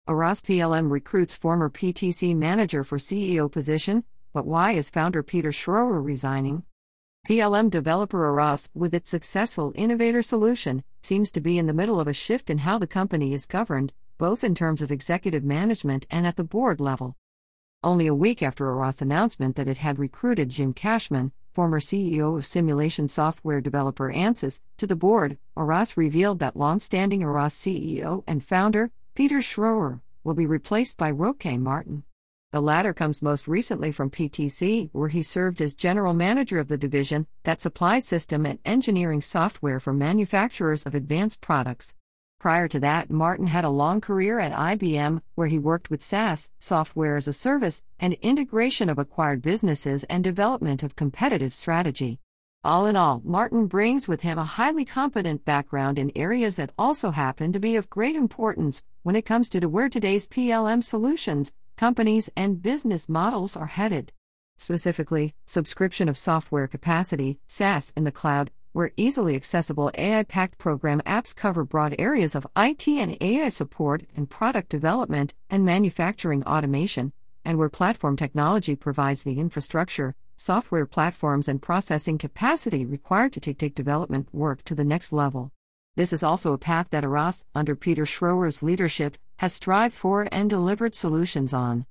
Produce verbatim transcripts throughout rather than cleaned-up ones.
Aras P L M recruits former P T C manager for C E O position, but why is founder Peter Schroer resigning? P L M developer Aras, with its successful innovator solution, seems to be in the middle of a shift in how the company is governed, both in terms of executive management and at the board level. Only a week after Aras' announcement that it had recruited Jim Cashman, former C E O of simulation software developer Ansys, to the board, Aras revealed that long-standing Aras C E O and founder, Peter Schroer, will be replaced by Roque Martin. The latter comes most recently from P T C, where he served as general manager of the division that supplies system and engineering software for manufacturers of advanced products. Prior to that, Martin had a long career at I B M, where he worked with SaaS, software as a service, and integration of acquired businesses and development of competitive strategy. All in all, Martin brings with him a highly competent background in areas that also happen to be of great importance when it comes to where today's P L M solutions, companies, and business models are headed. Specifically, subscription of software capacity, SaaS, in the cloud, where easily accessible A I-packed program apps cover broad areas of I T and A I support and product development and manufacturing automation, and where platform technology provides the infrastructure, software platforms, and processing capacity required to take, take development work to the next level. This is also a path that Aras, under Peter Schroer's leadership, has strived for and delivered solutions on.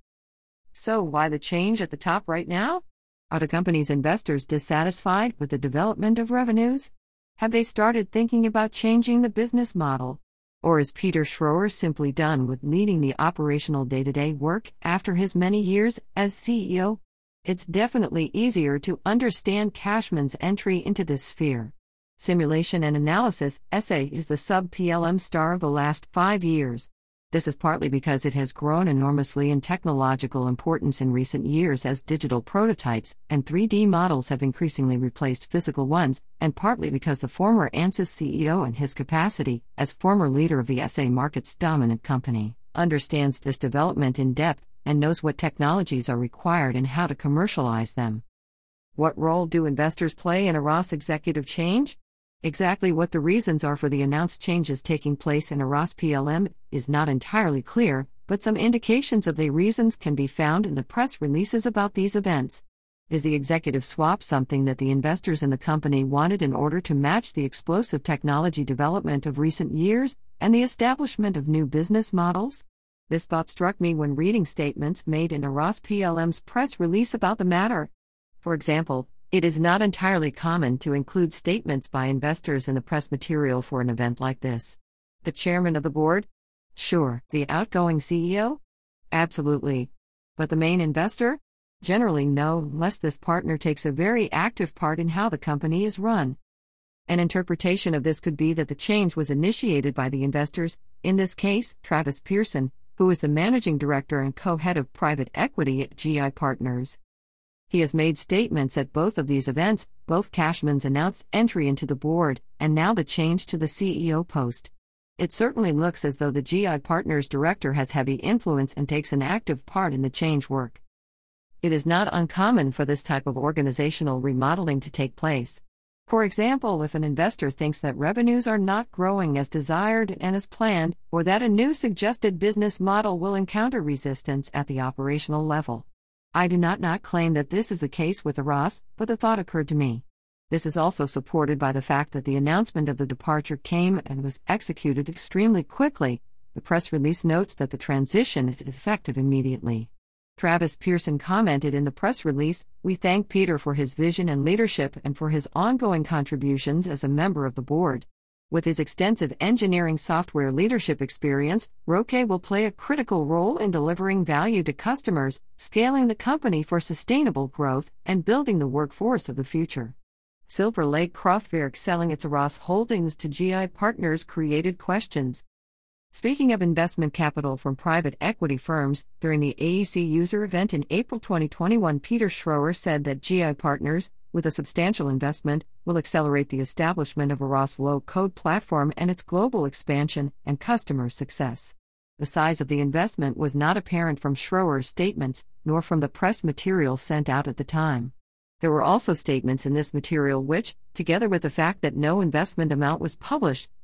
So why the change at the top right now? Are the company's investors dissatisfied with the development of revenues? Have they started thinking about changing the business model? Or is Peter Schroer simply done with leading the operational day-to-day work after his many years as C E O? It's definitely easier to understand Cashman's entry into this sphere. Simulation and Analysis, S A, is the sub-P L M star of the last five years. This is partly because it has grown enormously in technological importance in recent years as digital prototypes and three D models have increasingly replaced physical ones, and partly because the former Ansys C E O, in his capacity as former leader of the S A market's dominant company, understands this development in depth and knows what technologies are required and how to commercialize them. What role do investors play in Aras executive change? Exactly what the reasons are for the announced changes taking place in Aras P L M is not entirely clear, but some indications of the reasons can be found in the press releases about these events. Is the executive swap something that the investors in the company wanted in order to match the explosive technology development of recent years and the establishment of new business models? This thought struck me when reading statements made in Aras P L M's press release about the matter. For example, it is not entirely common to include statements by investors in the press material for an event like this. The chairman of the board? Sure. The outgoing C E O? Absolutely. But the main investor? Generally no, unless this partner takes a very active part in how the company is run. An interpretation of this could be that the change was initiated by the investors, in this case, Travis Pearson, who is the managing director and co-head of private equity at G I Partners. He has made statements at both of these events, both Cashman's announced entry into the board, and now the change to the C E O post. It certainly looks as though the G I Partners director has heavy influence and takes an active part in the change work. It is not uncommon for this type of organizational remodeling to take place. For example, if an investor thinks that revenues are not growing as desired and as planned, or that a new suggested business model will encounter resistance at the operational level. I do not not claim that this is the case with Aras, but the thought occurred to me. This is also supported by the fact that the announcement of the departure came and was executed extremely quickly. The press release notes that the transition is effective immediately. Travis Pearson commented in the press release, "We thank Peter for his vision and leadership and for his ongoing contributions as a member of the board. With his extensive engineering software leadership experience, Roque will play a critical role in delivering value to customers, scaling the company for sustainable growth, and building the workforce of the future." Silver Lake Kraftwerk selling its Aras holdings to G I Partners created questions. Speaking of investment capital from private equity firms, during the A E C user event in April twenty twenty-one, Peter Schroer said that G I Partners, with a substantial investment, will accelerate the establishment of Aras low-code platform and its global expansion and customer success. The size of the investment was not apparent from Schroer's statements, nor from the press material sent out at the time. There were also statements in this material which, together with the fact that no investment amount was published,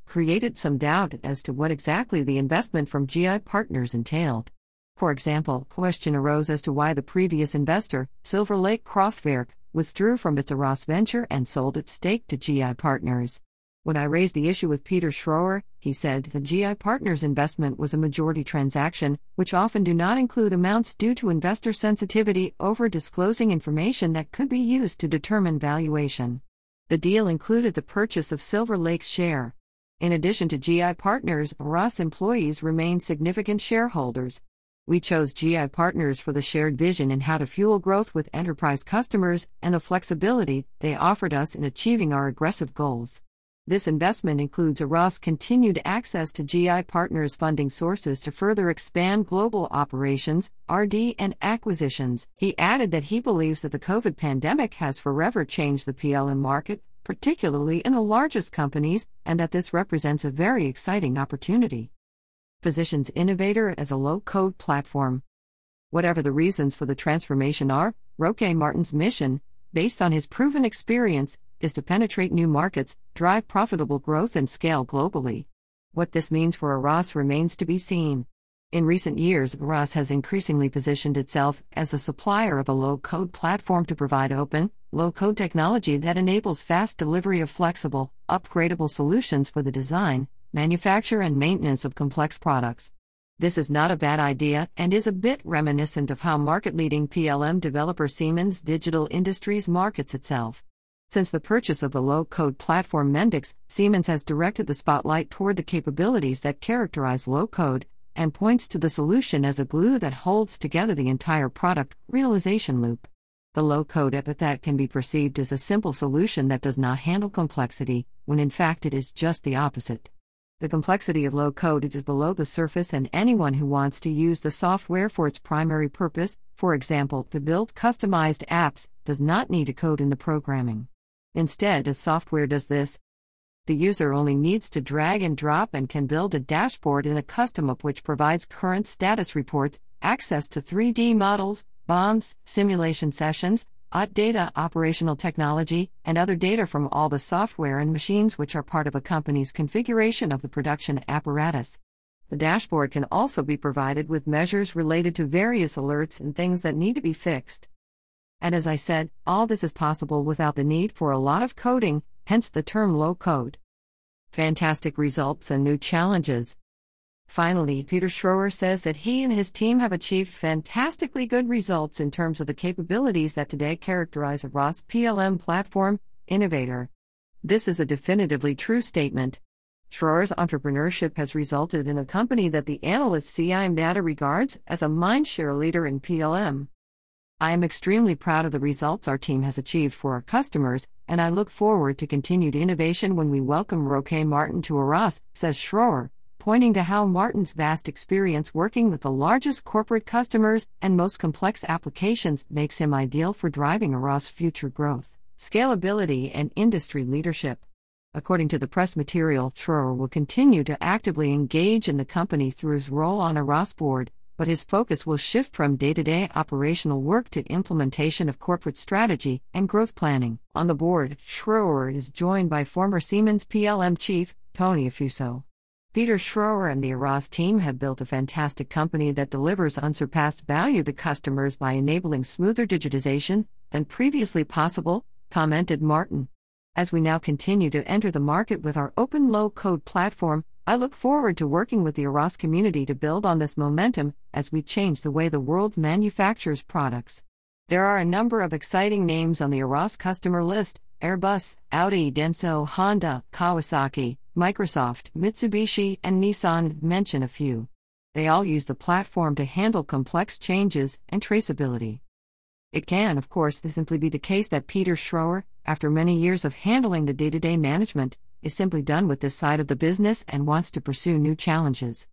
created some doubt as to what exactly the investment from G I Partners entailed. For example, question arose as to why the previous investor, Silver Lake Kraftwerk, withdrew from its Aras venture and sold its stake to G I Partners. When I raised the issue with Peter Schroer, he said the G I Partners investment was a majority transaction, which often do not include amounts due to investor sensitivity over disclosing information that could be used to determine valuation. The deal included the purchase of Silver Lake's share. In addition to G I Partners, Aras employees remain significant shareholders. We chose G I Partners for the shared vision in how to fuel growth with enterprise customers and the flexibility they offered us in achieving our aggressive goals. This investment includes Aras' continued access to G I Partners' funding sources to further expand global operations, R and D, and acquisitions. He added that he believes that the COVID pandemic has forever changed the P L M market, particularly in the largest companies, and that this represents a very exciting opportunity. Positions Innovator as a low-code platform. Whatever the reasons for the transformation are, Roque Martin's mission, based on his proven experience, is to penetrate new markets, drive profitable growth, and scale globally. What this means for Aras remains to be seen. In recent years, Aras has increasingly positioned itself as a supplier of a low-code platform to provide open, low-code technology that enables fast delivery of flexible, upgradable solutions for the design, manufacture, and maintenance of complex products. This is not a bad idea and is a bit reminiscent of how market-leading P L M developer Siemens Digital Industries markets itself. Since the purchase of the low-code platform Mendix, Siemens has directed the spotlight toward the capabilities that characterize low-code, and points to the solution as a glue that holds together the entire product realization loop. The low-code epithet can be perceived as a simple solution that does not handle complexity, when in fact it is just the opposite. The complexity of low-code is below the surface, and anyone who wants to use the software for its primary purpose, for example, to build customized apps, does not need to code in the programming. Instead, the software does this. The user only needs to drag and drop and can build a dashboard in a custom app which provides current status reports, access to three D models, bombs, simulation sessions, O T data, operational technology, and other data from all the software and machines which are part of a company's configuration of the production apparatus. The dashboard can also be provided with measures related to various alerts and things that need to be fixed. And as I said, all this is possible without the need for a lot of coding, hence the term low code. Fantastic results and new challenges. Finally, Peter Schroer says that he and his team have achieved fantastically good results in terms of the capabilities that today characterize Aras P L M platform, Innovator. This is a definitively true statement. Schroer's entrepreneurship has resulted in a company that the analyst C I M Data regards as a mindshare leader in P L M. I am extremely proud of the results our team has achieved for our customers, and I look forward to continued innovation when we welcome Roque Martin to Aras, says Schroer, pointing to how Martin's vast experience working with the largest corporate customers and most complex applications makes him ideal for driving Aras' future growth, scalability, and industry leadership. According to the press material, Schroer will continue to actively engage in the company through his role on Aras board, but his focus will shift from day-to-day operational work to implementation of corporate strategy and growth planning. On the board, Schroer is joined by former Siemens P L M chief, Tony Afuso. Peter Schroer and the Aras team have built a fantastic company that delivers unsurpassed value to customers by enabling smoother digitization than previously possible, commented Martin. As we now continue to enter the market with our open low-code platform, I look forward to working with the Aras community to build on this momentum as we change the way the world manufactures products. There are a number of exciting names on the Aras customer list: Airbus, Audi, Denso, Honda, Kawasaki, Microsoft, Mitsubishi, and Nissan, mention a few. They all use the platform to handle complex changes and traceability. It can, of course, simply be the case that Peter Schroer, after many years of handling the day-to-day management, is simply done with this side of the business and wants to pursue new challenges.